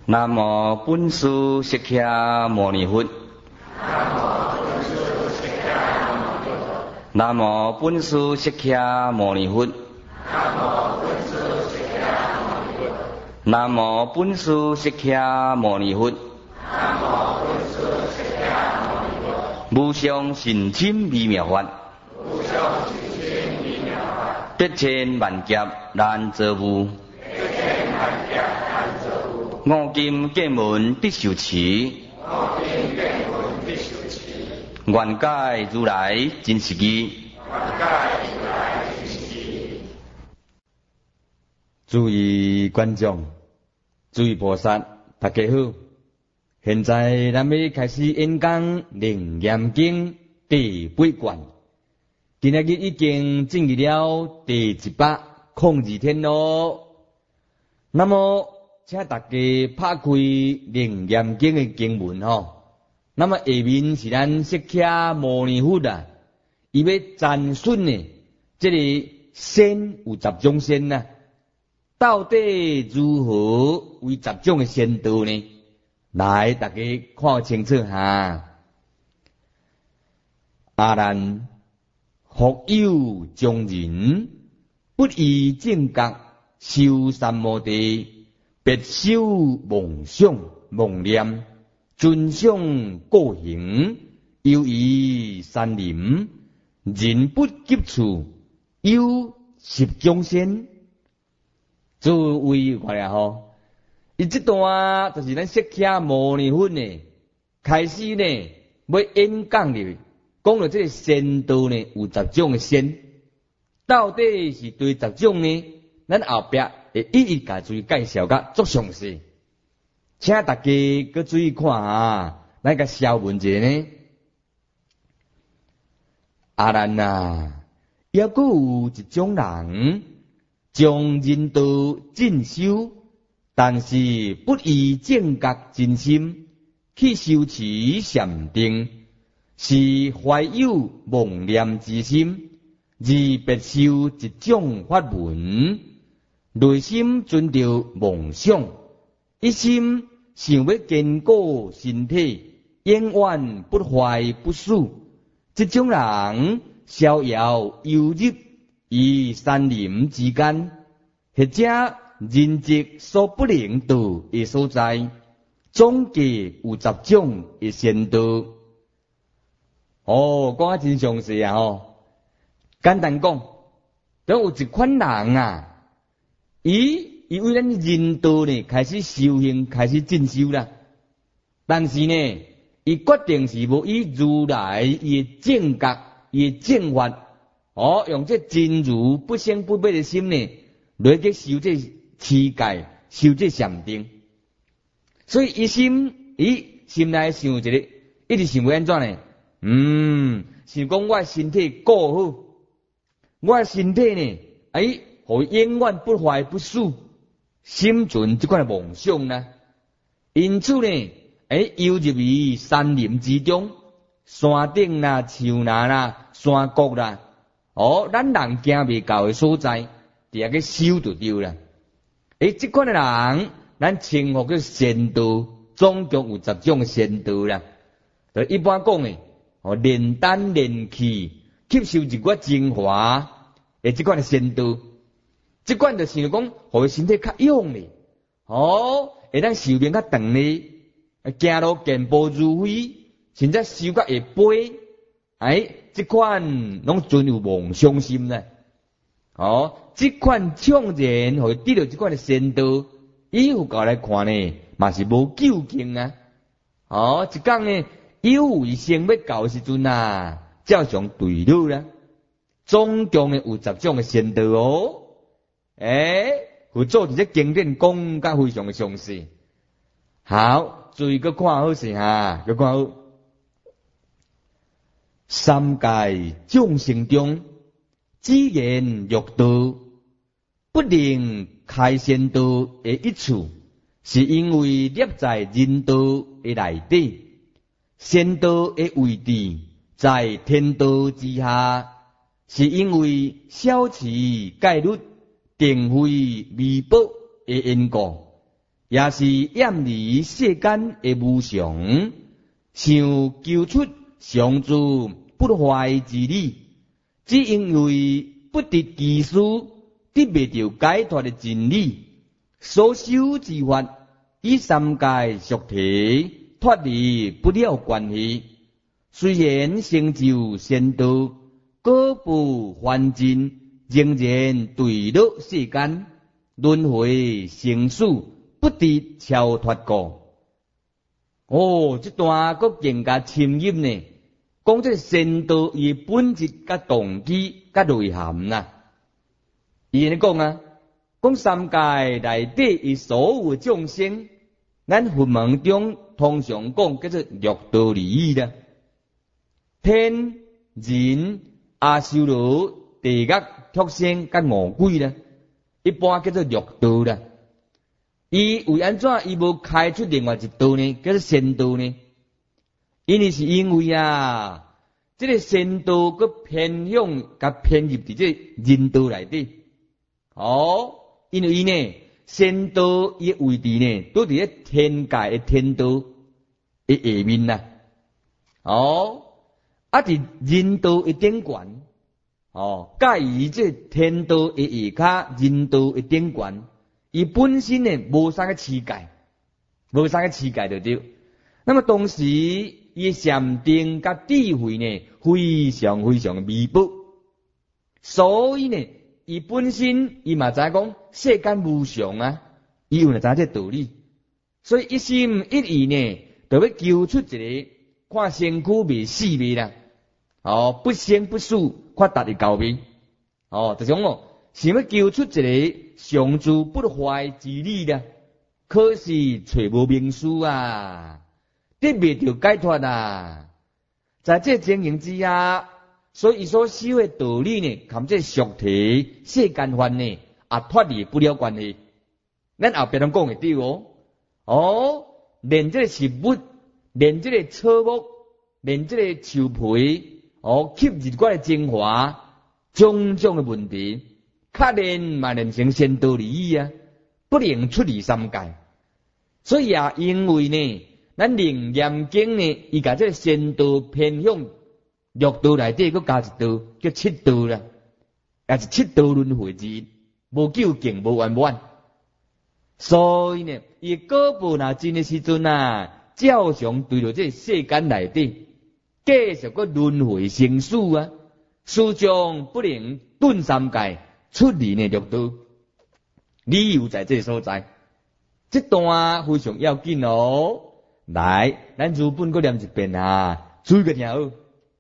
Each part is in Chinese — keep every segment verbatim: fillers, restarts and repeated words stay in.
南无本师释迦牟尼佛。南无本师释迦牟尼佛。南无本师释迦牟尼佛。无上甚深微妙法，得千万劫难遭遇。五金剑门必受持，愿解如来真实义。诸位观众，诸位菩萨，大家好。现在咱要开始演讲《楞严经》第八卷，今日已经进入了第一百零二天咯。那么，请大家拍开《楞严经》的经文吼。那么下面是咱释迦牟尼佛啊，伊要赞顺呢，这个仙有十种仙呐、啊，到底如何为十种的仙道呢？来，大家看清楚哈。阿难，复有众人不依正觉，修三摩地，别修妄想妄念，尊想过行，又以山林，人不及处，有十种仙。诸位看下吼。伊这段就是咱释迦牟尼佛呢，开始呢要演讲哩，讲到这个仙道呢有十种的仙，到底是对十种呢？咱后壁会一一甲注意介绍甲足详细，请大家搁注意看啊，咱个小文者呢，阿难啊，也阁有一种人将人道进修。但是不依正觉真心去修持禅定，是怀有妄念之心，而别修一种法门，内心存着妄想，一心想要坚固身体，永远不坏不死。这种人逍遥游入于山林之间，或者人迹所不能到的所在，总计有十种的仙道。哦，讲啊真详细啊！吼，简单讲，都有一款人啊，伊伊为咱人道呢开始修行，开始进修啦。但是呢，伊决定是无以如来伊正觉、伊正法，哦，用这真如不生不灭的心呢，来去修这。持戒修这禅定，所以伊心伊心内想一个，一直想要安怎呢？嗯，想讲我身体顾好，我身体呢，哎，互永远不坏不死，心存这款妄想呢。因此呢，哎，游入于山林之中，山顶啦、树林啦、山谷啦，哦，咱人行袂到的所在，伫遐个修就对啦。诶，这款的人，咱称呼叫仙道，总共有十种仙道啦。就一般讲诶，哦，炼丹炼气，吸收一寡精华，诶，这款的仙道，这款就是讲，互伊身体较勇咧，哦，会当寿命较长咧，行路健步如飞，甚至修甲会飞，哎，这款拢存有妄想心咧。哦，这款创然会得到这款的仙道，以后搞来看呢，嘛是无究竟啊。哦，一讲呢，有为生要到时阵啊，照常对路啦。总共呢有十种的仙道哦。诶，有做伫这经典讲甲非常的详细。好，注意个看好势哈，个看好。三界众生中。只言欲道，不能开仙道的一处，是因为立在人道的内底，仙道的位置在天道之下，是因为小持戒律定非微薄的因果， 也是厌离世间的无常，想求出上主不坏之理，只因为不得技术，得未着解脱的真理，所修之法与三界俗体脱离不了关系。虽然成就仙道，果不还真，仍然对落世间，轮回生死，不得超脱过。哦，这段个更加深入呢，讲这仙道伊本质甲动机甲内涵呐。伊安尼讲啊，讲三界内底伊所有众生，咱佛门中通常讲叫做六道利益啦，天、人、阿修罗、地狱、畜生甲恶鬼啦，一般叫做六道啦。伊为安怎伊无开出另外一道呢？叫做仙道呢？因为是因为啊，这个仙道佮偏向甲偏入伫这人道内底。哦，因为呢，仙道伊位置呢，都伫咧天界的天道的下面呐。哦，啊伫人道的顶悬。哦，介于这天道的下骹，人道的顶悬。伊本身呢无啥个持戒，无啥个持戒就对。那么同时，伊禅定甲智慧呢非常非常微薄，所以呢，伊本身伊嘛知讲世间无常啊，伊有呢知这道理，所以一心一意呢，就要求出一个看身躯未死未啦，哦，不生不死，看达的高明，哦，就种哦。想要求出一个上主不坏之理啦，可是找无明书啊，得未着解脱啊。在这情形之下，所以所修的道理呢，含这俗体世间法呢，也脱离不了关系。咱后边拢讲会对哦，哦，连这个食物，连这个草木，连这个树皮，哦，吸日月的精华，种种的问题。确然嘛连成仙道利益啊，不能出离三界。所以啊，因为呢，咱楞严经呢，伊甲这个仙道偏向六道内底，佮加一道叫七道啦，也是七道轮回之一，无究竟，无圆满。所以呢，伊果报若真的时阵啊，照常对着这世间内底，继续佮轮回生死啊，始终不能顿三界。出离呢六道，理由在这所在。这段非常要紧哦。来，咱如本搁念一遍啊，注意个听好。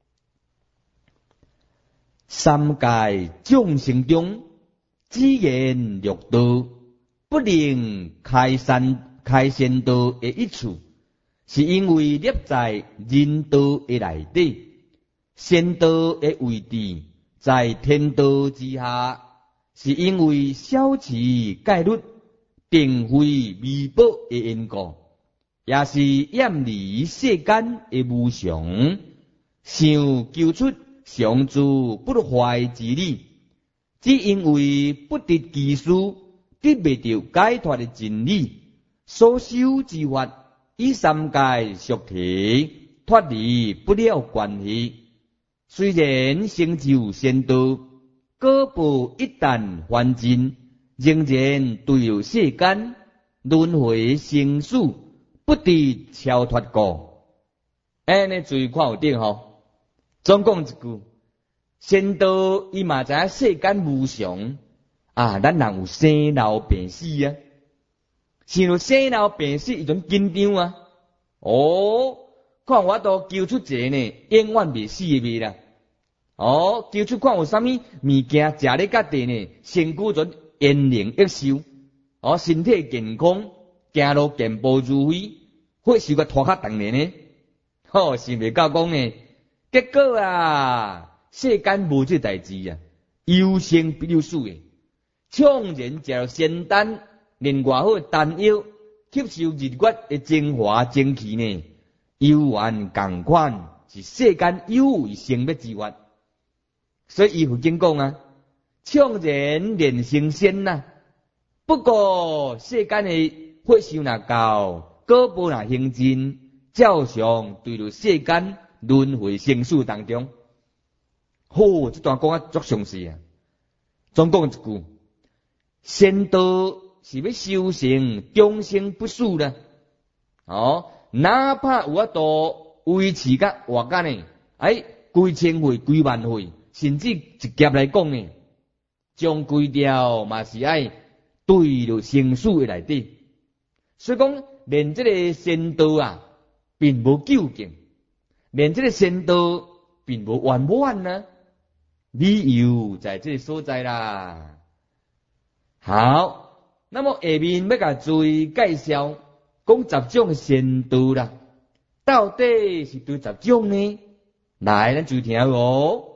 三界众生中，只言六道，不能开山开仙道的一处，是因为立在人道的内底，仙道的位置在天道之下。是因为小持戒律，并非微薄的因果，也是厌离世间的无常，想求出上主不坏之理，只因为不得技术，得未着解脱的真理，所修之法与三界俗体脱离不了关系。虽然成就仙道。果报一旦还真，仍然对有世间轮回生死，不得超脱过。安尼注意看有顶吼，总讲一句，仙道伊嘛知影世间无常啊，咱人有生老病死啊，想到生老病死一种紧张啊。哦，看我都求出一个呢，永远未死的味啦。哦，求出看有啥物物件食咧甲地呢？身躯准延年益寿，哦，身体健康，行路健步如飞，或是个拖较长年呢？哦，想袂到讲呢，结果啊，世间无这代志啊，有生必有死诶。创然食了仙丹，连外好丹药，吸收日月的精华精气呢，犹原共款，是世间有为生灭之法。所以伊佛经讲啊，创然练成仙呐、啊。不过世间的或修若到，果报若行尽，照常对入世间轮回生死当中。好，这段讲啊足详细啊。总讲一句，仙道是要修成终生不死的。哦，哪怕有法度维持甲活干呢，哎，几千岁、几万岁，甚至一劫来讲呢，将规条嘛是爱对入生死的内底。所以讲，连这个仙道啊，并无究竟，连这个仙道并无圆满呢。理由在这个所在啦。好，那么下面要甲注意介绍，讲十种仙道啦，到底是对十种呢？来，咱就听哦。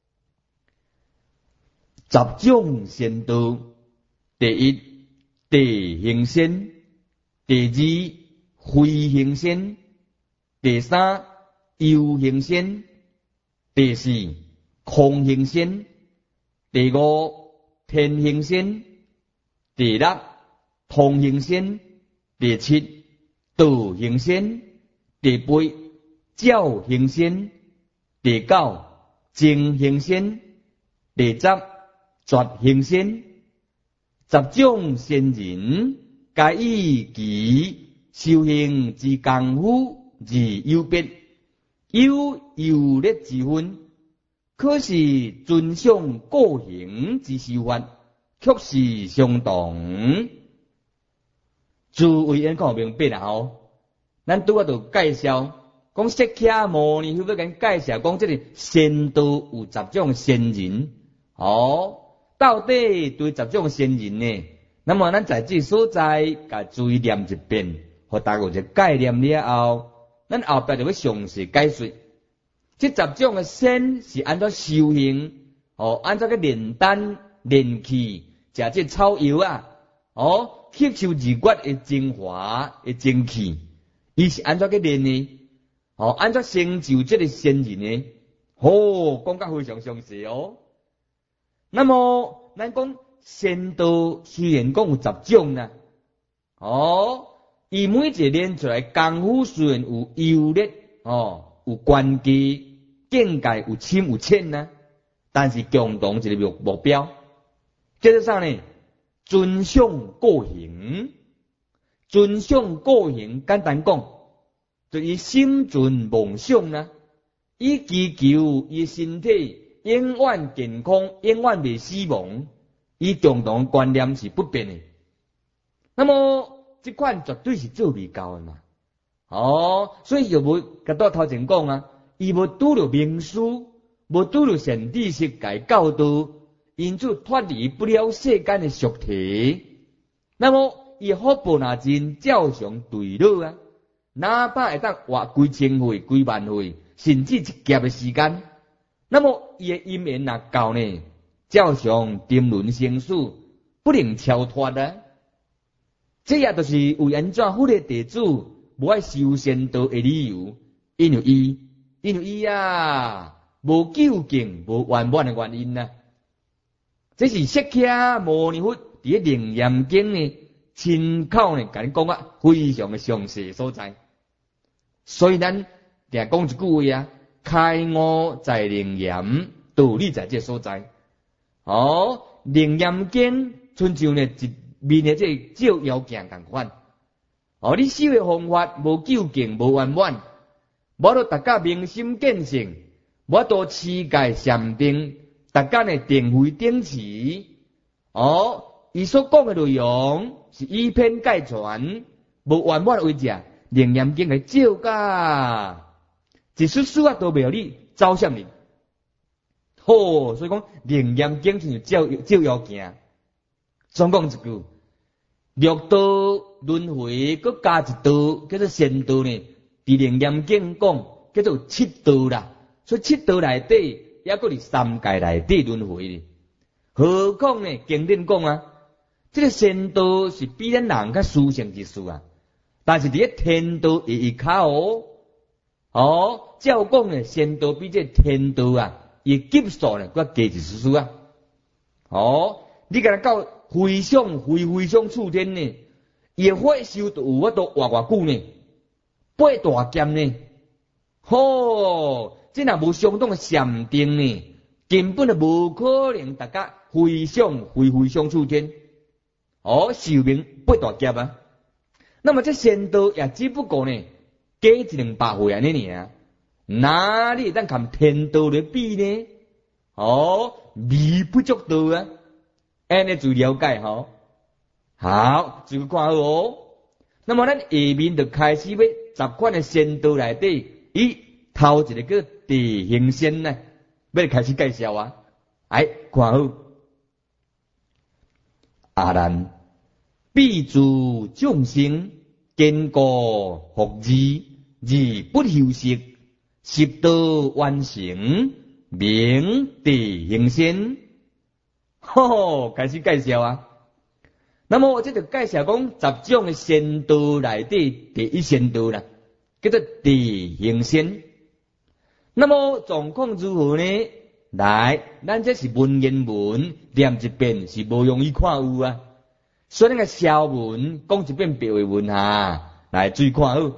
十种仙道，第一，地行仙；第二，非行仙；第三，有行仙；第四，空行仙；第五，天行仙；第六，通行仙；第七，道行仙；第八，教行仙；第九，精行仙；第十，绝行仙。十种仙人，皆以其修行之功夫而有别，有优劣之分。可是尊享个行之修法，却是相同。诸位因看明白啦吼，咱拄啊就介绍，讲释迦牟尼佛要跟介绍，讲这个仙道有十种仙人，哦，到底对十种仙人呢？那么咱在这所在，甲注意念一遍，互大家有一个概念了后，咱后壁就要详细解说。这十种嘅仙是按照修行，哦，按照个炼丹、炼气，食这草药啊，哦，吸收二骨的精华的精气，伊是按照个炼呢，哦，按照成就这个仙人呢，哦，讲得非常详细哦。那么咱讲仙道虽然讲有十种啦，哦，伊每一个练出来功夫虽然有优劣，哦，有关机。境界有深有浅呢，但是共同一个目目标。接着上呢，尊享个行，尊享个行，简单讲，就以心存梦想呢，以祈求伊身体永远健康，永远未死亡，伊共同观念是不变的。那么这款绝对是做未到的嘛，哦，所以就无甲到头前讲啊。伊无拄着名师，无拄着善知识来教导，因此脱离不了世间的俗体。那么伊福报若尽，照常对落啊！哪怕会当活几千岁、几万岁，甚至一劫的时间，那么伊的因缘若够呢，照常沉沦生死，不能超脱啊！这也就是为安怎佛的弟子无爱修仙道的理由，因为伊。因为伊啊，无究竟、无圆满的原因啊，这是释迦牟尼佛伫咧《楞严经》呢，亲口呢，甲你讲啊，非常的详细所在。所以咱定讲一句话啊，开悟在楞严，道理在这所在。哦，《楞严经》亲像呢一面的这照妖镜同款。哦，你修的方法无究竟、无圆满。无到大家明心见性，无到持戒禅定，大家呢定慧顶持。哦，伊所讲的内容是以偏概全，无圆满为者，楞严经来照噶，一丝丝啊都袂有你走向你。好，所以讲楞严经就是照照妖镜。总讲一句，六道轮回，搁加一道叫做仙道呢。伫楞严经讲叫做七道啦，所以七道内底也搁伫三界内底轮回哩。何况呢？经典讲啊，这个仙道是比咱人较殊胜之事啊，但是伫咧天道会一卡哦。哦，照讲呢，仙道比这天道啊，伊级数呢搁低一丝丝啊。哦，你甲他到非常非非常触天呢， 伊火烧都有法度活偌久呢，八大剑呢，吼，这若无相当的禅定呢，根本就无可能大家飞上飞飞上处天，哦，寿命八大劫啊。那么这仙道也只不过呢，加一两百岁安尼尔，哪里咱看天道来比呢？哦，微不足道啊，安尼就了解吼。好，就看好哦。那么咱下面就开始要十款的仙道内底，以头一个叫地行仙呢，要开始介绍啊。哎，看好。阿难，必诸众生坚固福智，而不休息，习道完成，名地行仙。吼，开始介绍啊。那么我这就介绍讲十种的仙道内底第一仙道啦，叫做地行仙。那么状况如何呢？来，咱这是文言文，念一遍是无容易看有啊。所以那个小文讲一遍白话文哈，来注意看好。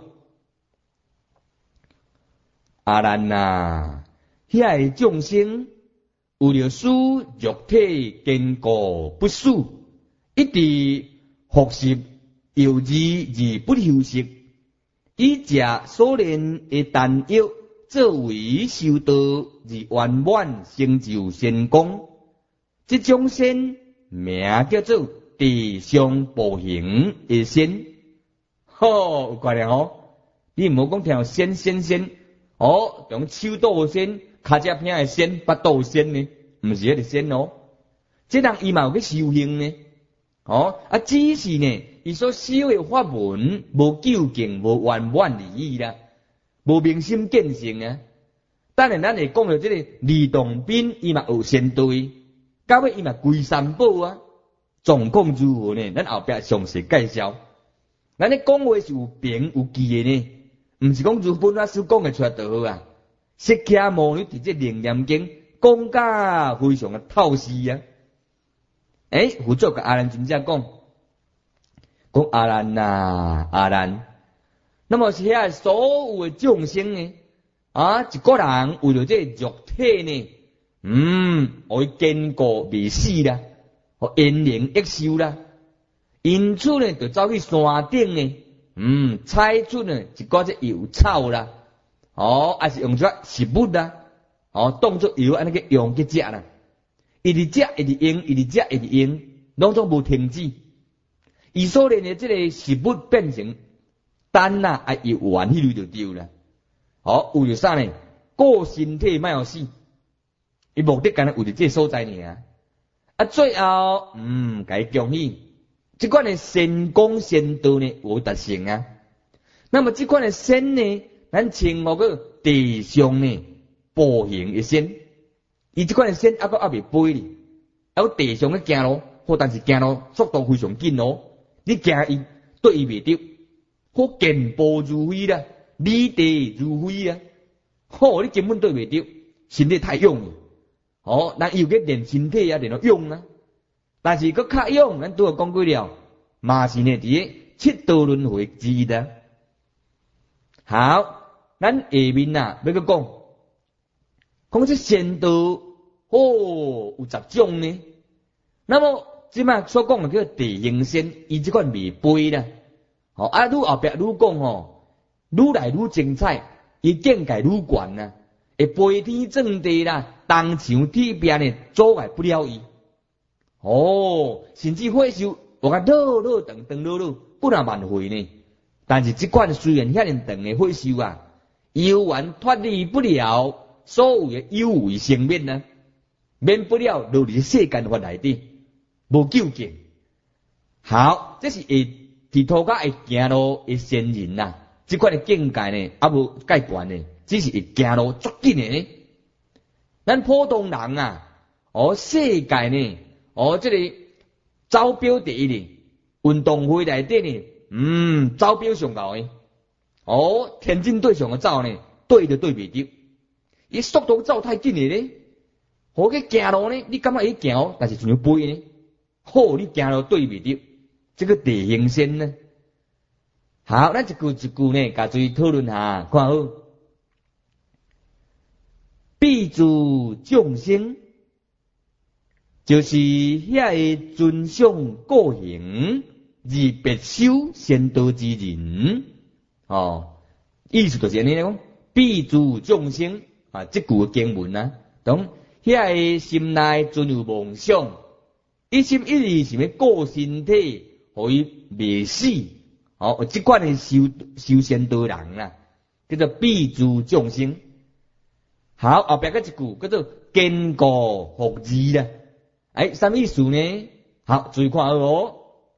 阿难啊，遐个众生为了使肉体坚固不死，一直服食有志而不休息，以食所练的丹药作为修道而圆满成就仙功，这种仙名叫做地上步行的仙。吼，有概念吼？你唔好讲听仙仙仙，哦，用手刀仙、脚只片的仙、八刀仙呢，唔是迄个仙哦。这人伊嘛有去修行呢。哦，啊，只是呢，伊所修的法门无究竟，无圆满利益啦，无明心见性啊。当然，咱会讲到这个李洞宾，伊嘛有仙对，到尾伊嘛归三宝啊。状况如何呢？咱后壁详细介绍。咱咧讲话是有凭有据的呢，毋是讲如本法师讲的出来就好啊。释迦牟尼伫这楞严经讲甲非常的透视啊。诶，佛祖甲阿难真正讲，讲阿难呐，阿难。那么是遐所有的众生呢，啊，一个人为了这肉体呢，嗯，会坚固未死啦，和延年益寿啦，因此呢，就走去山顶呢，嗯，采出呢一个这油草啦，哦，还是用出食物啦，哦，当作油安尼个用去食啦。一直食，一直用，一直食，一直用，拢总无停止。伊所练的这个食物变成丹呐，啊，油丸迄类就对啦。好，为了啥呢？顾身体莫要死，伊目的干那为了这所在呢啊。最后，嗯，该恭喜，这款的仙功仙道呢有达成啊。那么这款的仙呢，咱称呼个地上呢步行的仙。伊即款的仙还阁还未飞哩，还有地上咧行路，好，但是行路速度非常紧哦。你行伊对伊袂着，好健步如飞啦，履地如飞啊！好，你根本对袂着，身体太勇了。哦，咱有个练身体啊，练到勇啊。但是佮较勇，咱拄有讲过了，嘛是呢伫七道轮回之一的。好，咱下面啊要佮讲。讲这仙道哦，有十种呢。那么即摆所讲的叫地行仙，伊即款未背啦。哦，啊，愈后壁愈讲吼，愈来愈精彩，伊境界愈悬呐，会飞天正地啦，东墙铁壁呢阻碍不了伊。哦，甚至火烧我甲绕绕长长绕绕不能万回呢。但是即款虽然遐尼长的火烧啊，犹原脱离不了。所有的有为生命呢，免不了落入世间法内底，无究竟。好，这是会伫涂骹会行路的仙人呐，即款的境界呢，也无介悬呢，只是会行路足紧的呢。咱普通人啊，哦，世界呢，哦，这个招标第一呢，运动会内底呢，嗯，招标上高的，哦，田径队上的走呢，对就对袂着。伊速度走太紧了咧，好个行路呢，你感觉伊行，但是像飞呢，好你行路对袂着，这个地形仙呢， 好，咱一句一句呢，甲注意讨论下，看好。必诸众生，就是遐个尊享个行而别修先道之人。哦，意思就是安尼讲，必诸众生啊，这句经文啊，懂？遐个心内存有梦想，一心一意是要顾身体，互伊未死。哦，这款的修修仙道人啦，叫做必诸众生。好，后边个一句叫做坚固福智啦。哎，什么意思呢？好，注意看哦。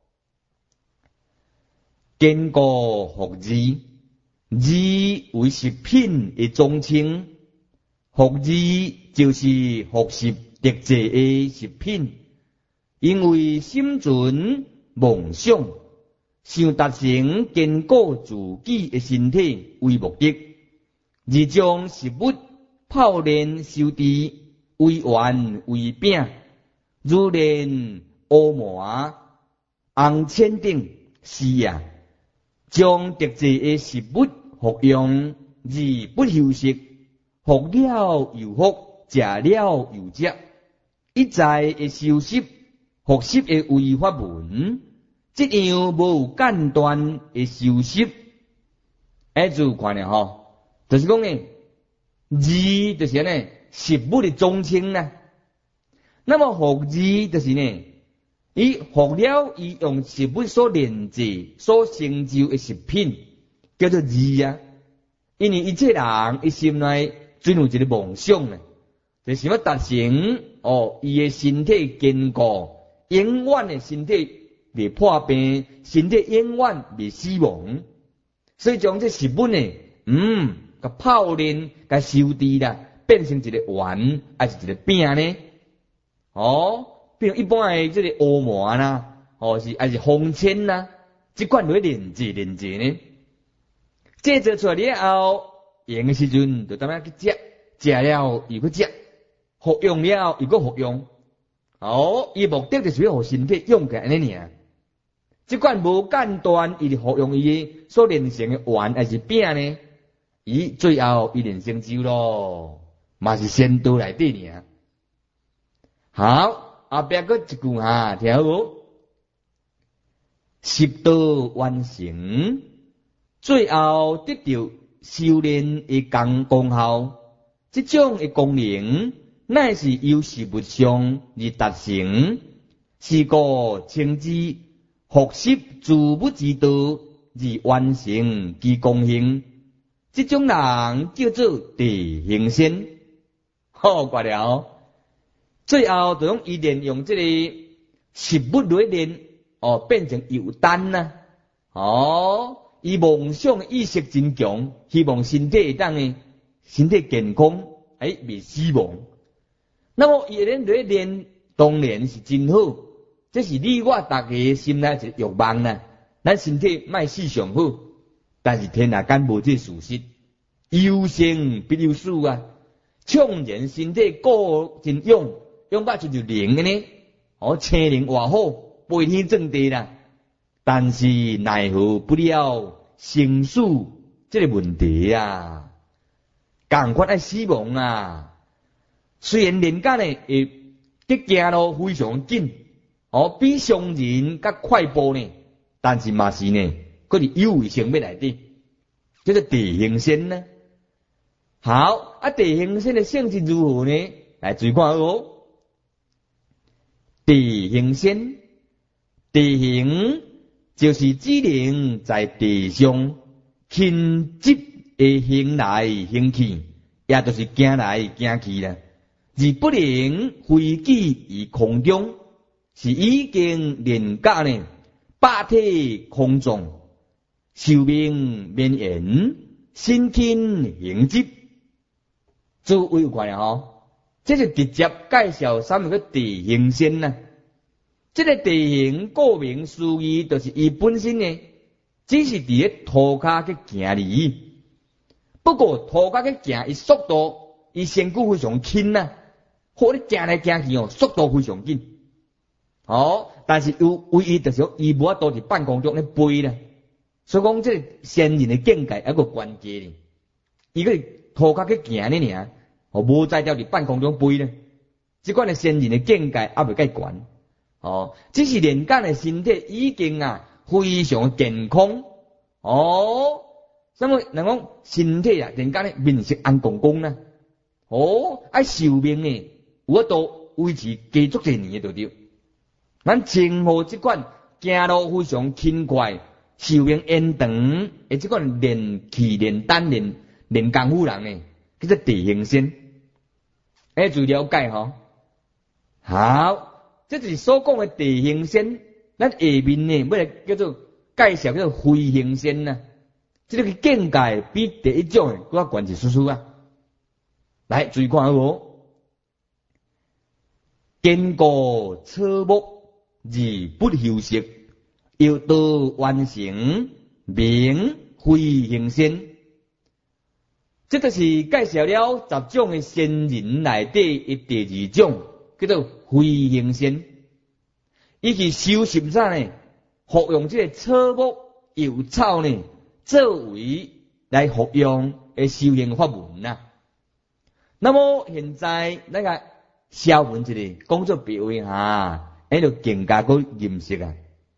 坚固福智，智为食品的总称，福智就是福习特制的食品，因为心存梦想，想达成坚固自己的身体为目的，而将食物泡炼修治，为圆为饼，如炼乌麻、红铅等是啊，将特制的食物服用而不休息，服了又服，食了又食，一再的修习学习的为法门，这样无间断的修习。哎，注看咧吼，就是讲呢。智就是呢，食物的总称啦。那么福智就是呢，伊服了伊用食物所炼制、所成就的食品，叫做智啊。因为一切人伊心内存有一个梦想呢，就是要达成哦，伊的身体坚固，永远的身体未破病，身体永远未死亡。所以将这食物呢，嗯。甲泡炼、甲修治啦，变成一个丸，还是一个饼呢？哦，比如一般的这个乌麻啦，哦是还是红铅啦，这款来炼制炼制呢？这做出来了后，用的时阵就当然去食，食了又去食，服用了又去服用。哦，伊目的就是要互身体用起来安尼尔。这款无间断，伊服用伊所炼成的丸还是饼呢？伊最后一定成就咯，嘛是仙道内底尔。好，后壁个一句哈，听好，十道完成，最后得到修炼的功功效，这种的功能，乃是由实物上而达成，是个称之学习自物之道而完成其功行。这种人叫做地行仙，好怪了。最后就用伊炼用这个食物来炼，哦，变成油丹呐、啊。哦，伊梦想意识真强，希望身体当诶，身体健康，哎，未死亡。那么伊炼来炼，当然是真好，这是你我大家心内一个欲望呐。咱身体卖死上好。但是天下间无这事实，有生必有死啊！创然身体过真勇，勇把就就灵的呢，哦，青灵活好，飞天正地啦。但是奈何不了生死这个问题啊？赶快爱死亡啊！虽然人间呢，会得行路非常紧，哦，比常人较快步呢，但是嘛是呢。嗰啲有为生命来的，叫做地行仙呢。好，啊，地行仙的性质如何呢？来注意看哦。地行仙，地行就是指能在地上轻疾的行来行去，也就是行来行去啦，而不能飞起于空中，是已经练甲呢，霸体空中。寿命绵延，身轻行疾，诸位有看了吼？这是直接介绍什么个地行仙呐？这个地行顾名思义，就是伊本身呢，只是伫咧涂骹去行而已。不过涂骹去行，伊速度，伊身躯非常轻呐，或者行来行去哦，速度非常紧。哦，但是有唯一就是伊无法度伫半空中咧飞啦。 所以讲这个先人的境界还个关键呢，伊个涂骹去行呢尔，哦，无在条伫半空中飞呢。即款的先人的境界还未介悬，哦，只是人间的身体已经啊非常健康，哦，什么人讲身体啊，人间的面色红光光啦，哦，爱寿命呢，有法度维持继续一年就对。咱前后即款行路非常轻快，寿命延长，诶，即款练气、练胆、练练功夫人呢，叫做地形仙。诶，注意了解吼。好，这就是所讲的地形仙。咱下面呢，要来叫做介绍叫做飞行仙呐。这个境界比第一种的更加悬一丝丝啊。来，注意看好无？坚固草木而不休息，要道完成，名飞行仙。这就是介绍了十种的仙人内底的第二种，叫做飞行仙。伊去修习啥呢？服用这个草木药草呢，作为来服用的修行法门呐。那么现在那个消文一个工作表现哈，迄就更加个认识啊。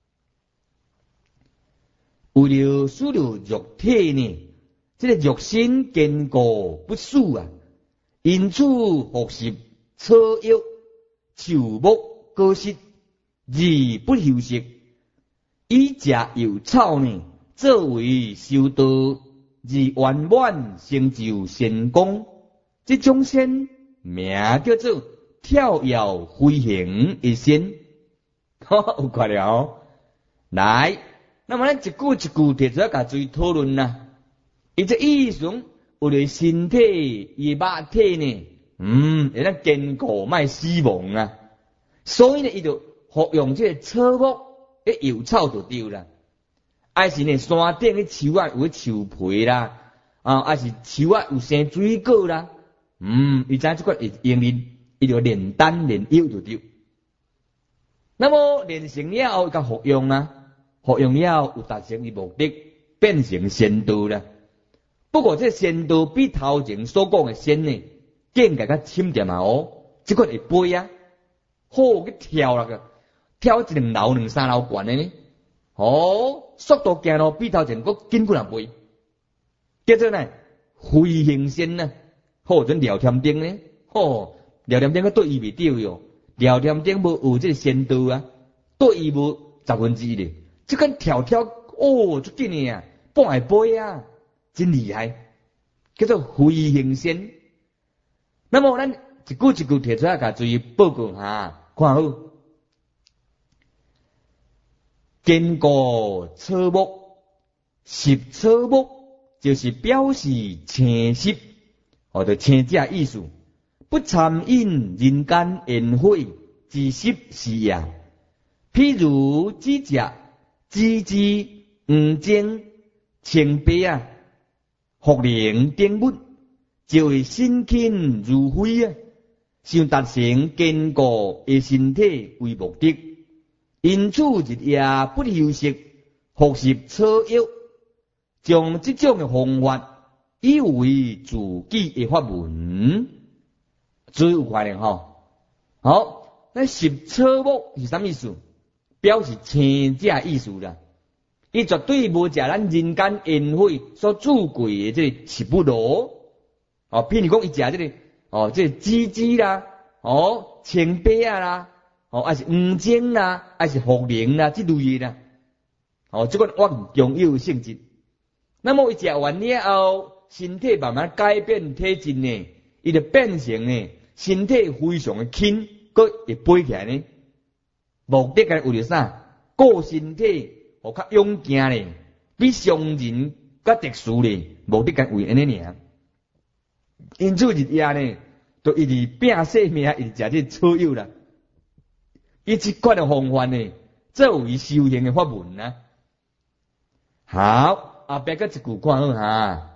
为了使了肉体呢，这个肉身坚固不死啊，因此服食草药、树木、果实，而不休息。以食药草呢，作为修道，而圆满成就成功。这种仙名叫做跳跃飞行一仙，有看了哦。来，那么咱一句一句提出来甲注意讨论啦。伊这意思，为了身体伊肉体呢，嗯，会当坚固，莫死亡啊。所以呢，伊就服用这个草木诶药草就对啦。还是呢，山顶诶树啊有树皮啦，啊，还是树啊有生水果啦。嗯，伊知即个会用力，伊就炼丹炼药就对。那么炼成了后，甲服用啊，服用了有达成伊目的，变成仙道啦。不过这仙道比头前所讲的仙呢，境界较深点啊哦，即个会飞啊，好去跳啦个，跳一两楼、两三楼高的呢，哦，速度行路比头前佫紧几人倍，叫做呢飞行仙呐。好，阵聊天顶呢？哦，聊天顶个对伊未对哟，聊天顶无有这个仙道啊，对伊无十分之一咧。即个跳跳哦，足紧诶啊，半下飞啊，真厉害，叫做飞行仙。那么咱一句一句提出来，甲注意报告哈，看好。坚固草木，食草木就是表示青湿。或者青者意思，不参饮人间宴会之食是也。譬如指甲、枝枝、黄精、青白啊、茯苓等物，就会身轻如飞啊，想达成坚固的身体为目的。因此日夜不休息，服食草药，将这种的方法。以为自己的法门，最有概念吼。好，那食草木是什么意思？表示青者意思啦。伊绝对无食咱人间宴会所主贵的这个食物咯。哦，譬如讲伊食这个哦，这个枝枝啦，哦，青白啊啦，哦，还是黄精啦，还是茯苓啦，这类的啦。哦，这个我重要性质。那么伊食完了后，身体慢慢改变体质呢，伊就变成呢身体非常的轻，佮会飞起来呢。目的个为了啥？顾身体，互较勇健呢，比常人较特殊呢。目的个为安尼尔。因此日夜呢，就一直拼性命，一直食这草药啦。伊即款的方法呢，作为修行的法门啊。好，后壁个一句看好哈。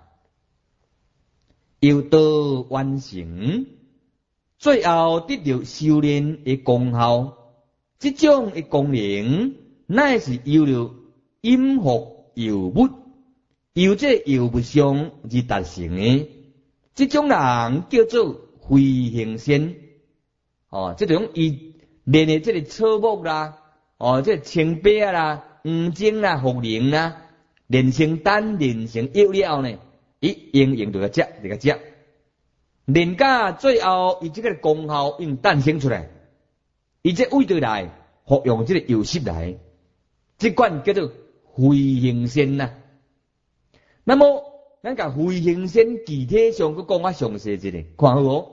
要道完成，最后得到修炼的功效。这种的功能，乃是有了阴福药物，由这药物上而达成的，这种人叫做非行仙。哦，这种伊练的这个草木啦，哦，这青白啦、黄精啦、茯苓啦，练成丹，练成药了呢，伊应用着个食，这个食，练到最后，伊这个功效应诞生出来，伊这胃对来服用这个药食来，这款叫做非行仙呐。那么，咱甲非行仙具体上佮讲较详细一点，看好哦。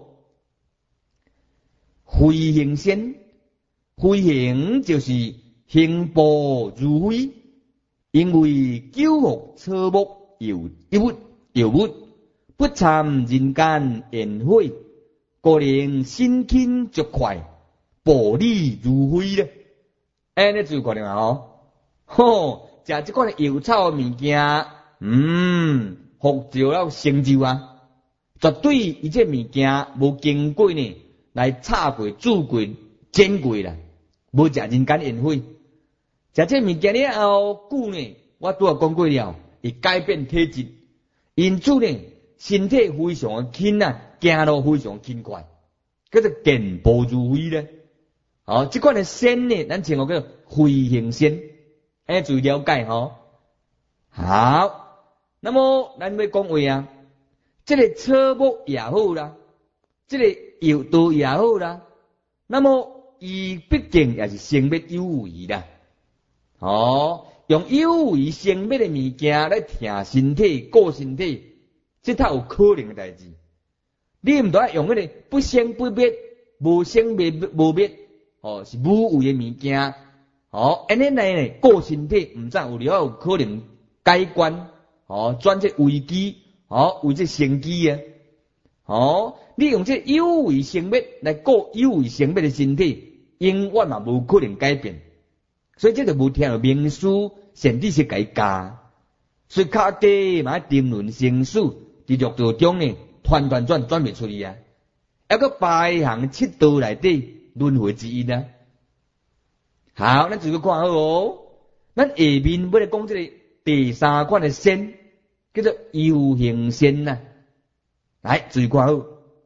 非行仙，非行就是行步如飞，因为救护草木药药物药物，不参人间宴会，故能身轻足快，步履如飞咧。安尼就看到嘛哦，吼，食这款药草物件，嗯，福照了成就啊，绝对伊这物件无经过呢。来炒过、煮过、煎过啦，无食人间宴会。食这物件了后，久呢，我拄也讲过了，会改变体质，因此呢，身体非常的轻啊，行路非常轻快，叫做健步如飞咧。哦，这款的仙呢，咱称呼叫飞行仙，哎，注意了解吼。好，那么咱要讲话啊，这个草木也好啦，这个药道也好啦，那么伊毕竟也是生灭有为啦。哦，用有为生灭的物件来听身体、顾身体，这才有可能的代志。你唔得用迄个不生不灭、无生灭无灭，哦，是无为的物件。哦，安尼来呢，顾身体唔知有了有可能改观，哦，转这危机，哦，为这生机啊，哦。你用这有为生灭来过有为生灭的身体，永远嘛无可能改变，所以这就无听到名师甚至是改加，所以卡低嘛定论生死，伫六道中呢，团团转转不出去啊，一个八行七道内底轮回之一啊。好，咱就去看好哦，咱下面要来讲这个第三款的仙，叫做有形仙呐、啊，来注意看好。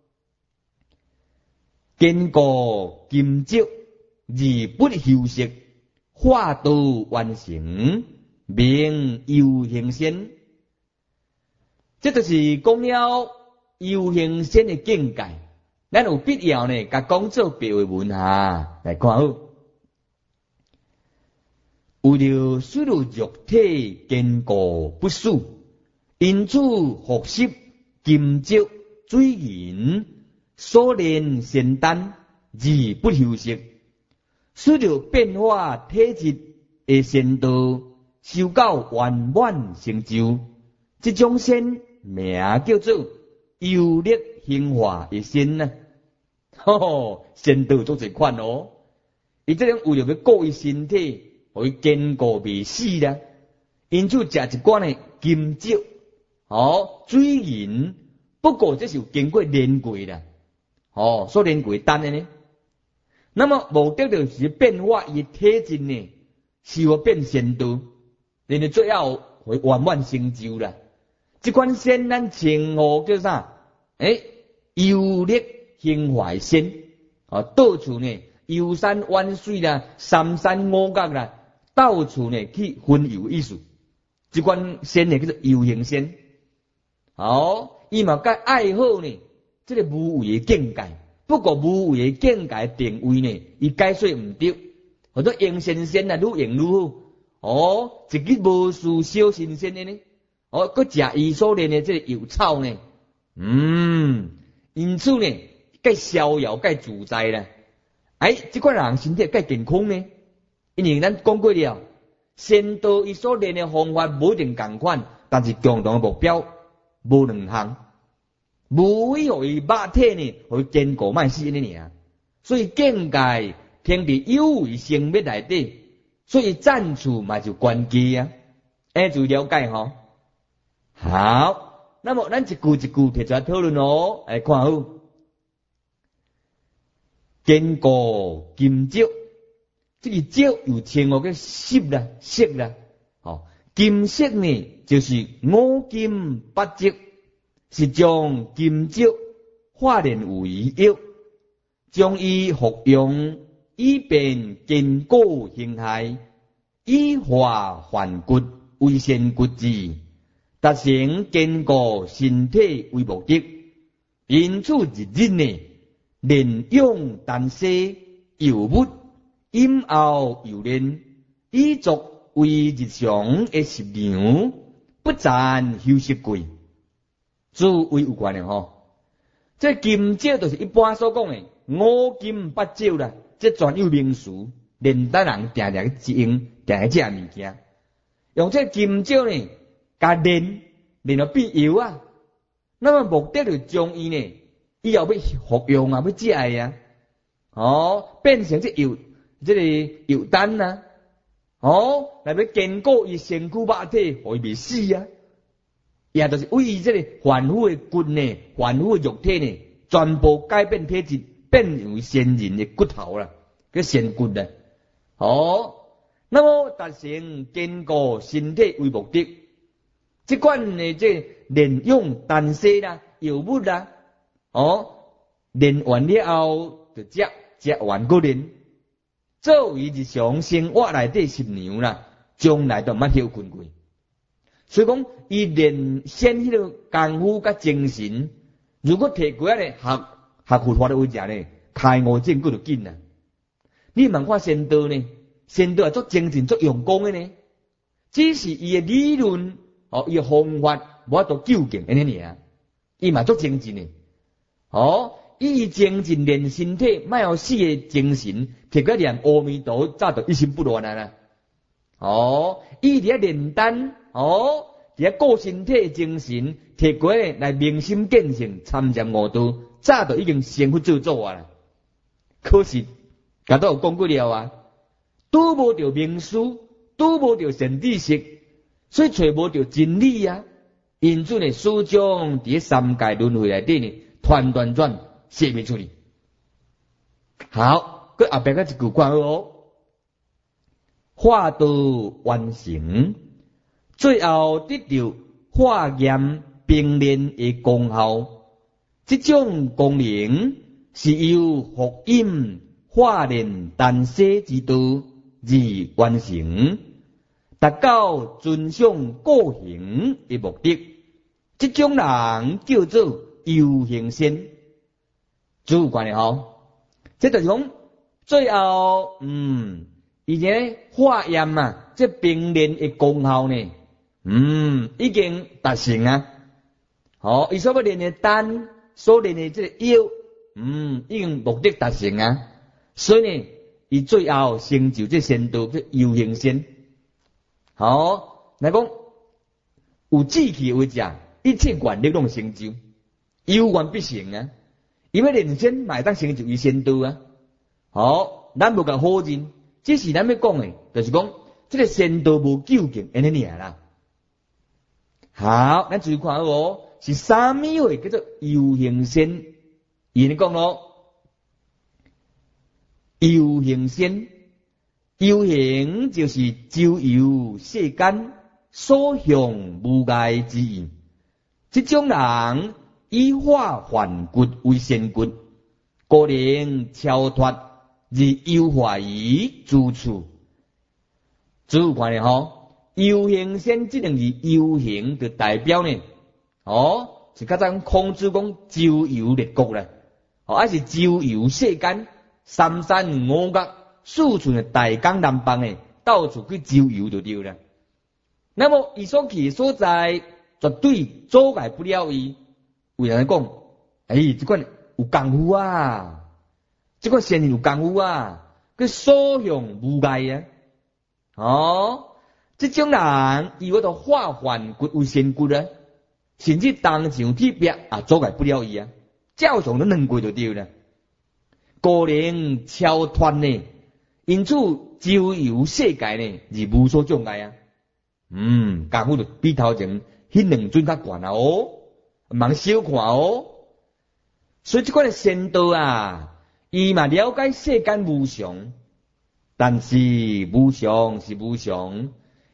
坚固金石，而不休息，化道完成，名有形仙。这就是讲了有形仙的境界。咱有必要呢，甲讲做白话文哈来看好。为了使肉体坚固不死，因此学习金石水银。所练仙丹而不休息，使着变化体质的仙道修到圆满成就。这种仙名叫做有力兴化的仙呐、啊。吼、哦，仙道做一款哦，伊这种为了要顾伊身体，互伊坚固未死啦，因此食一罐的金石，哦，水银，不过这是有经过炼过啦。哦，所练过丹的呢，那么目的就是变化伊体质呢，是要变仙道，然后最后会圆满成就啦。这款仙咱称呼叫啥？诶，有力兴怀仙，哦，到处呢游山玩水啦，三山五岳啦，到处呢去分游意思。这款仙呢叫做有形仙，哦，伊嘛该爱好呢。这个无为的境界，不过无为的境界定位呢，伊解说唔对，或者用神仙啊，愈用愈好。哦，一日无事小神仙的呢，哦，佮食伊所练的这个药草呢，嗯，因此呢，该逍遥，该自在啦。哎，这款人身体该健康呢，因为咱讲过了，仙道伊所练的方法无一定共款，但是共同的目标无两项。无非互伊肉体呢，互伊坚固卖死呢尔，所以境界天地有为生灭内底，所以赞处嘛就关键啊，哎，就了解吼。好，那么咱一句一句提出来讨论哦，来看好。坚固金石，这个石又称我个石啦、石啦，哦， 金色呢，就是五金八质，是将金质化炼为药，将伊服用，以便坚固形骸，以化还骨为先骨质，达成坚固身体为目的。因此日日呢，炼用丹西药物，饮后又炼，以作为日常的食粮，不暂休息过。诸位有关的吼，这金质就是一般所讲的五金八质啦，这专有名词，炼丹人定定去用，定定这物件。用这金质呢，加炼，炼到变药啊。那么目的就将伊呢，以后要服用啊，要食的啊，哦，变成这药，这个药丹啊，哦，来要坚固伊身躯肉体，互伊袂死啊。也就是为伊这个凡夫的骨呢，凡夫的肉体呢，全部改变体质，变为仙人的骨头啦，叫仙骨啦。哦，那么达成坚固身体为目的，这款呢，这炼用丹西啦、药物啦，哦，炼完了后就食，食完个炼，作为日常生活内底食粮啦，将来都毋捌休困过。所以讲，伊练先迄个功夫甲精神，如果摕过来学学佛法的为者呢，开悟证佫就紧啦。你问看仙道呢，仙道也做精进、做用功的呢，只是伊的理论哦，伊的方法无法度究竟安尼尔，伊嘛做精进的。哦，伊精进练身体，莫有死的精神，摕过来念阿弥陀，早就一心不乱啊啦。哦，伊伫咧炼丹。哦，伫咧顾身体精神，摕过来来明心见性，参禅悟道，早就已经先去做做啊啦。可是，甲都有讲过了啊，拄无着名师，拄无着善知识，所以找无着真理啊。因此呢，始终伫咧三界轮回内底呢，团团转，写袂出去。好，佮后壁个一句话哦，化道完成。最后得到化验并炼的功效，这种功能是由福音化炼丹西之道而完成，达到尊上个行的目的。这种人叫做有行仙，主观的吼。这就是讲最后，嗯，伊个化验嘛，这并炼的功效呢？嗯，已经达成啊！好、哦，伊所要炼的丹，所炼的这个药，嗯，已经目的达成啊！所以呢，伊最后成就这仙道叫有行仙。好、哦，来讲有志气为者，一切愿力拢成就，有愿必成啊！因为炼仙嘛会当成就伊仙道啊！好、哦，咱无甲好认，只是咱要讲的，就是讲这个仙道无究竟安尼尔啦。好，咱注意看哦，是啥物话叫做有行仙？伊尼讲咯，有行仙，有行就是周游世间，所向无碍之意。这种人以化还骨为仙骨，个人超脱而优化于诸处。注意看咧吼。有行仙这两字有行就代表呢，哦，是较早孔子讲周游列国啦，哦，还是周游世间，三山五岳四处的大江南北的，到处去周游就对了。那么伊所去的所在，绝对阻碍不了伊。有人讲，哎，这款有功夫啊，这款仙人有功夫啊，佢所向无碍啊，哦。这种人，伊我都化还骨为仙骨啊，甚至当上铁壁啊，阻碍不了伊啊，照常都能过就对了。个人超脱呢，因此周游世界呢，而无所障碍啊。嗯，功夫就比头前迄两尊较悬啊哦，茫小看哦。所以这款的仙道啊，伊嘛了解世间无常，但是无常是无常。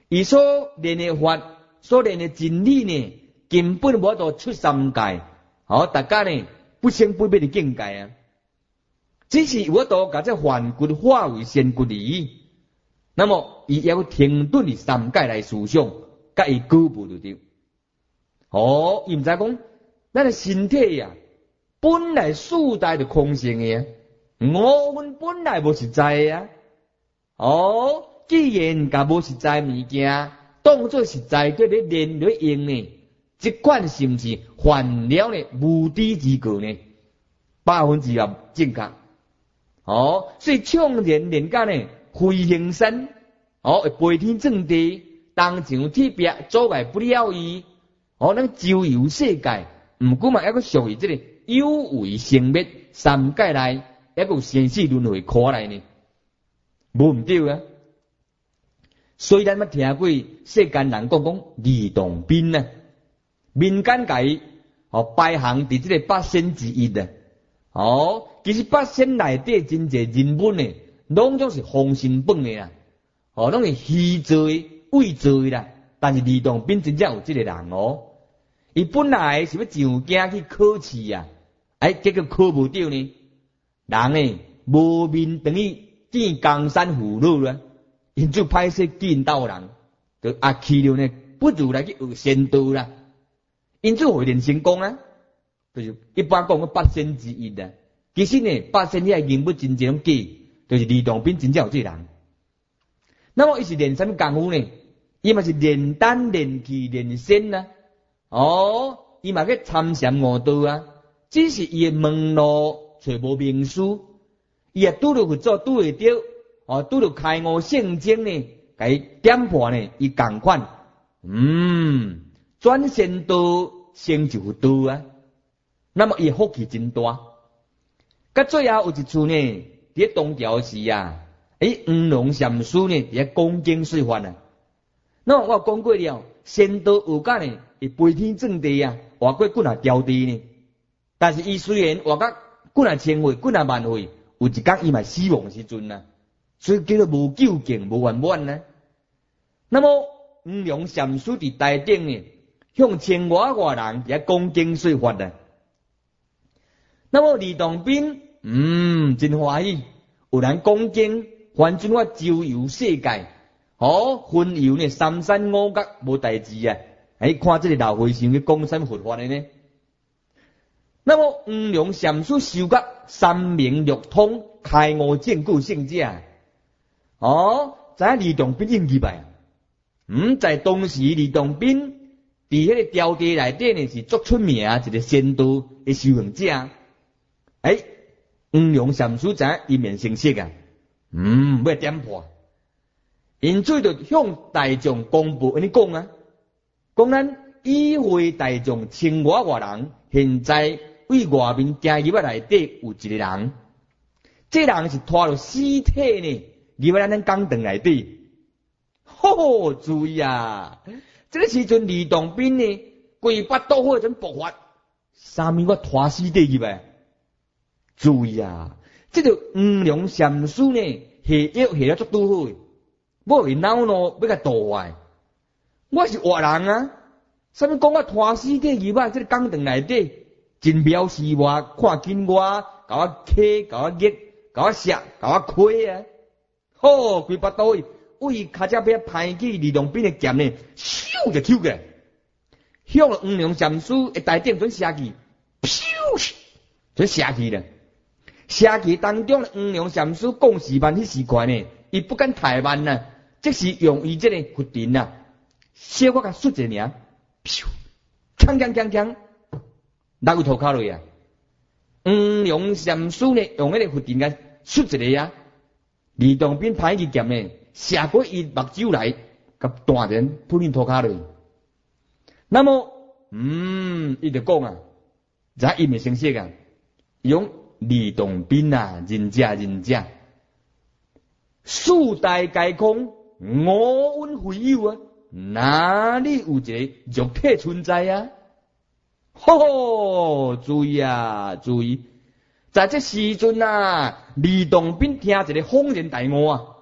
伊所练的法，所练的真理呢，根本无到出三界，好、哦，大家呢不生不灭的境界啊。只是有到甲这凡骨化为仙骨理，那么伊要停顿的三界来思想，甲伊举步就对。哦，伊毋知讲，咱的身体呀、啊，本来四大就空性的啊，五分本来无实在的啊。哦，既然甲无实在物件当作实在，叫你练来用呢，这款是毋是犯了呢无知之过呢？百分之百正确。哦，所以唱练练甲呢飞行山，哦，会飞天正地，东上铁壁阻碍不了伊。哦，咱周游世界，毋过嘛，还佫属于这个有为生灭三界内，还佫有生死轮回苦来呢，无毋对啊。所以咱捌听过世间人讲讲李洞宾啊，民间界哦排行伫这个八仙之一的。哦，其实八仙内底真侪人物呢，拢总是封神榜的啦，哦，拢是虚做的、伪做的啦。但是李洞宾真正有这个人哦，伊本来是要上京去考试啊，哎，结果考不到呢，人呢无面等于见江山父老啦，因就歹势见到人，就阿去了呢，不如来去学仙道啦，因就会练成功啊。就是一般讲个八仙之一的，其实呢，八仙遐人物真正假，就是李洞宾真正有这人。那么伊是练什么功夫呢？伊嘛是练丹、练气、练仙啊。哦，伊嘛去参禅悟道啊。只是伊的门路找无名师，伊也拄着去做拄会着，哦，拄着开悟圣经呢，甲伊点破呢，伊共款，嗯，转仙道成就道啊。那么伊福气真大，甲最后有一次呢，伫东条时啊，诶，黄龙禅师呢伫讲经说法啊。那么我讲过了，仙道有甲呢，会飞天正地啊，活过几啊条地呢。但是伊虽然活甲几啊千岁、几啊万岁，有一天伊嘛死亡时阵啊，所以叫做无究竟、无圆满呢。那么黄龙禅师伫台顶呢，向千外外人伫讲经说法啊。那么李洞宾，嗯，真欢喜，有人讲经，反正我周游世界，哦，分游呢三山五岳无代志啊！哎，看这个老和尚去讲什么佛法的呢？那么黄龙禅师修甲三明六通，开悟见故圣者，哦，在李洞宾应入来，嗯，在当时李洞宾伫迄个条地内底呢是足出名一个仙道的修行者。哎，黄龙禅师在一面成色啊，嗯，要点破，因做着向大众公布安尼讲啊，讲咱与会大众千外外人，现在为外面行入内底有一个人，这人是拖着尸体呢，入来咱讲堂内底，吼，注意啊！这个时阵李洞宾呢，规八道火阵爆发，三面我拖尸体入来。注意啊！这个黄龙禅师呢，下药下了足拄好，我伊恼怒要甲度坏。我是活人啊，啥物讲我拖尸体入来这个讲堂内底，真藐视我，看紧我，甲我磕，甲我捏，甲我削，甲我亏啊！吼，规巴刀为卡只边拍起李洞宾的剑呢，咻就抽过来，向了黄龙禅师的大顶准射去，咻就射去了。射去当中，黄龙禅师讲时慢，迄时快呢，伊不敢太慢呐，即是用伊这个佛尘呐，小可甲xuất一尔，咻，锵锵锵锵，落去涂骹落啊！黄龙禅师呢，用迄个佛尘甲xuất一个啊，李洞宾拍起剑呢，射过伊目睭来，甲断人扑进涂骹落。那么，嗯，伊就讲啊，在伊面成色啊，用。李洞宾啊，人家人家，四大皆空，五蕴非有啊，哪里有一个肉体存在啊？吼吼，注意啊，注意！在这时阵啊，李洞宾听一个恍然大悟啊，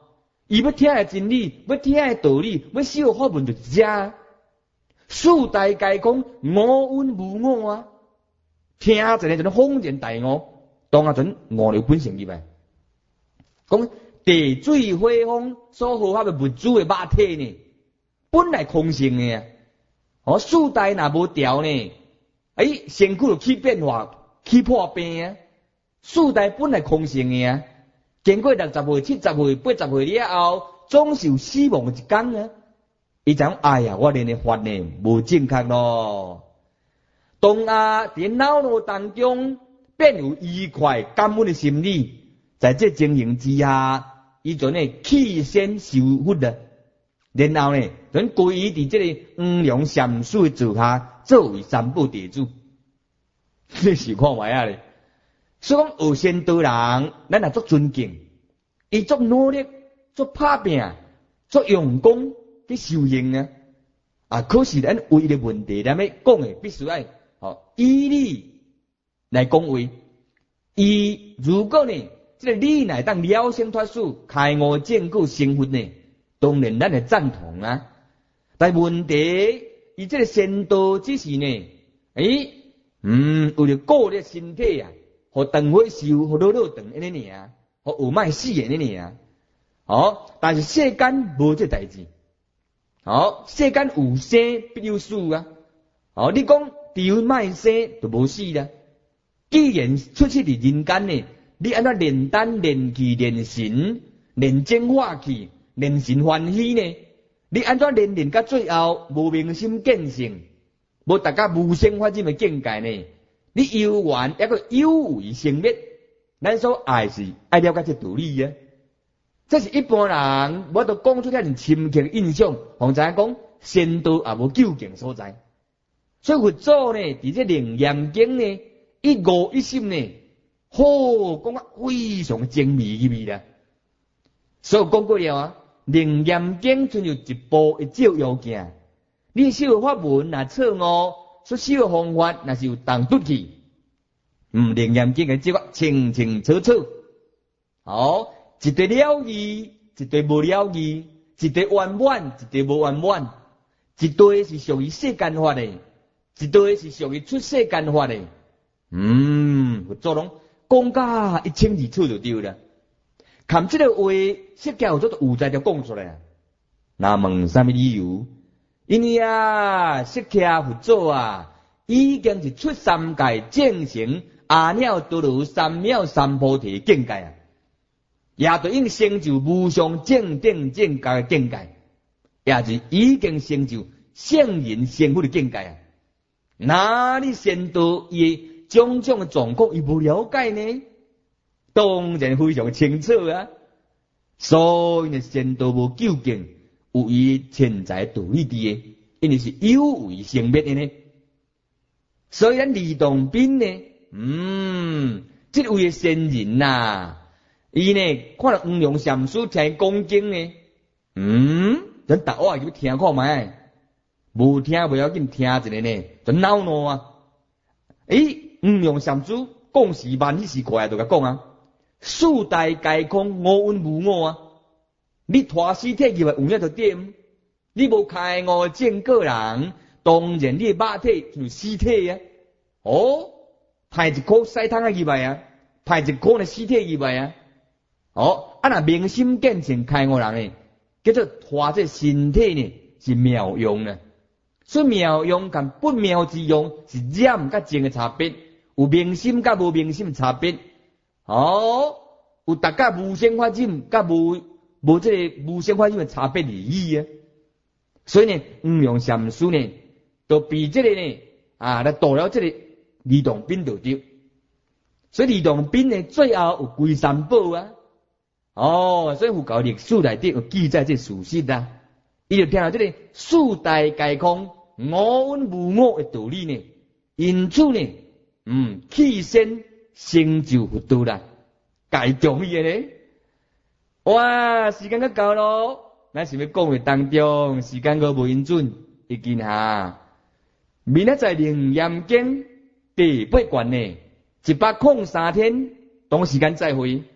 伊要听的真理，要听的道理，要修法门就遮。四大皆空，无蕴无我啊！听一个就恍然大悟，当下阵悟了本性入来。讲地水火风所合合的物质的肉体呢，本来空性的啊。哦，四大若无调呢，哎，身躯就起变化，起破病啊。四大本来空性的啊，经过六十岁、七十岁、八十岁了后，总是有死亡的一天啊。伊讲，哎呀，我练的法呢无正确咯。当下伫恼怒当中，便有愉快感恩的心理，在这情形之下，伊就呢起身受福了。然后呢，咱皈依伫这个黄梁禅师的座下，作为三宝弟子。你是看卖啊咧？所以讲学仙道人，咱也足尊敬，伊足努力，足打拼，足用功。去修行啊！啊，可是咱有一个问题，咱要讲的必须爱哦以理来讲话。伊如果呢，这个理乃当了生脱死、开悟证果成佛呢，当然咱会赞同啊。但问题，伊这个仙道只是呢，诶，嗯，为了顾虑身体啊，和长火烧，和老老长安尼尔，和有卖死安尼尔。哦，但是世间无这代志。好，世间有生必有死啊！好，你讲只有卖生就无死啦。既然出去伫人间呢，你安怎炼丹、炼气、炼神、炼精化气、炼神欢喜呢？你安怎炼炼到最后无明心见性，无达到无生法忍的境界呢？你有缘一个有为生灭，咱所爱是爱了解这道理啊。这是一般人，我都讲出遐尼深刻印象，或者讲仙道也无究竟所在。所以佛祖呢，伫这楞严经呢，一悟一心呢，好讲啊非常精密入去啦。所以讲过了啊，楞严经存有一部一照要件，你修法文若错误，所修方法若是有动突去，嗯，楞严经嘅这个清清楚楚，好。一对了义，一对无了义，一对圆满，一对无圆满，一对是属于世间法的，一对是属于出世间法的。嗯，佛祖拢讲甲一清二楚就对了。看这个话，释迦有做有在就讲出来。那问什么理由？因为啊，释迦佛祖啊，已经是出三界正成阿耨多罗三藐三菩提境界啊。也就应成就无上正等正觉的境界，也就已经成就圣人成佛的境界啊！哪里仙道伊种种的状况伊无了解呢？当然非常清楚啊！所以呢，仙道无究竟，有伊潜在道理伫的，因为是有为生灭的呢。所以咱李洞宾呢，嗯，这位仙人呐、啊。伊呢，看到黄梁禅师听讲经呢，嗯，咱逐晚就听看卖，无听袂要紧，听一个呢，就恼怒啊！诶，黄梁禅师讲时慢，迄时快就甲讲啊，四大皆空，无蕴无我啊！你拖尸体入来有影就点，你无开悟证果人，当然你肉体就是尸体啊！哦，派一颗西汤啊入来啊，派一颗呢尸体入来啊！哦，啊那明心见性开悟人呢，叫做拖这身体呢是妙用呢，所以妙用跟不妙之用是染甲净的差别，有明心甲无明心的差别。哦，有达甲无生法忍甲无无这个无生法忍的差别而已啊。所以呢，黄梁禅师呢，就比这个呢啊来度了这个李洞宾就对。所以李洞宾呢，最后有归三宝啊。哦，所以佛教历史内底有记载这事实啊，伊就听到这个四大皆空、无蕴无我的道理呢，因此呢，嗯，起身成就佛道啦，介重要的呢。哇，时间都到咯，咱想要讲的当中，时间都无允准，已经哈，明仔载楞严经第八卷呢，一百空三天，同时间再会。